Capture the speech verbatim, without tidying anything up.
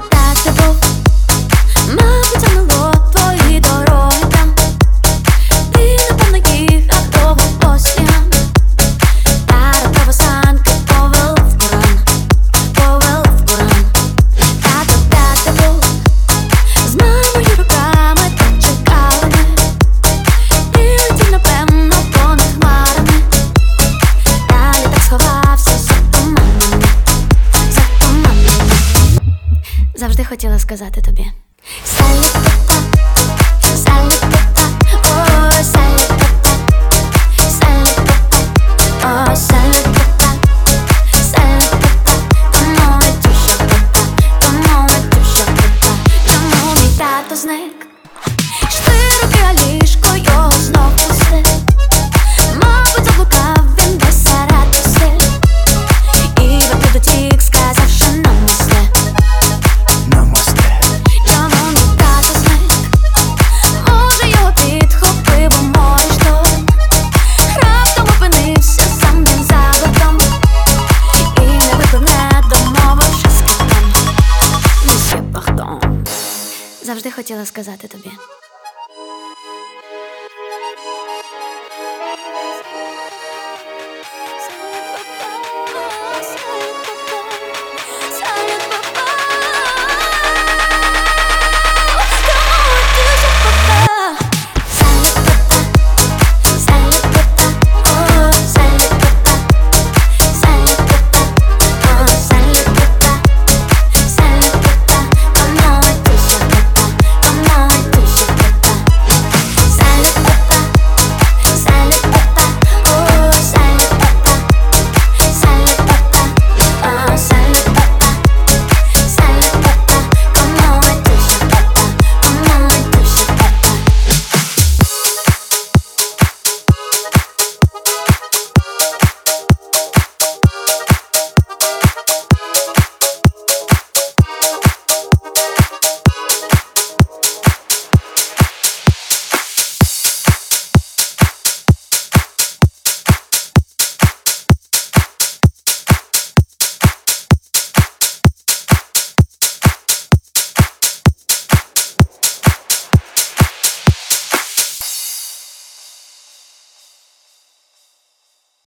так ти був, мабуть, замило твої дороги там. Ти, напевно, їхав довго осінь, та раптово санки повели в буран, повели в буран. Тато, так ти був, з мамою руками так чекали ми. Ти летів, напевно, понад хмарами, та я так сховався за туманами, за туманами. Завжди хотіла сказати тобі салютата, салютата, о, салютата, салютата, о, салютата, салютата. Тому Вітюша тата, тому Вітюша тата, тому мій тато зник. Штируки, а ліжко його знов пусте. Мабуть, заблукав він десь серед осель, і випив дотік, сказавши намасте. Намасте. Чому мій тато зник? Може, його підхопив у морі шторм. Раптом опинився сам він за бортом, і не виплив, не домовившись з китом. Місьє Пардон. Завжди хотіла сказати тобі